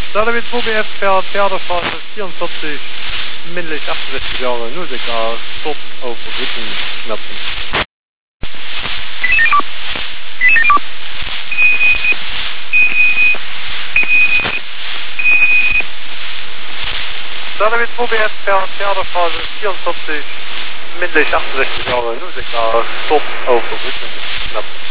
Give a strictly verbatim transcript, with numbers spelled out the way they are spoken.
David V B F per Pferdephase vierundvierzig, männlich achtundsechzig Jahre, null Grad, Stopp auf Rückenknöpfen. David V B F per Pferdephase vierundvierzig, männlich achtundsechzig Jahre, null Grad, Stopp auf Rückenknöpfen.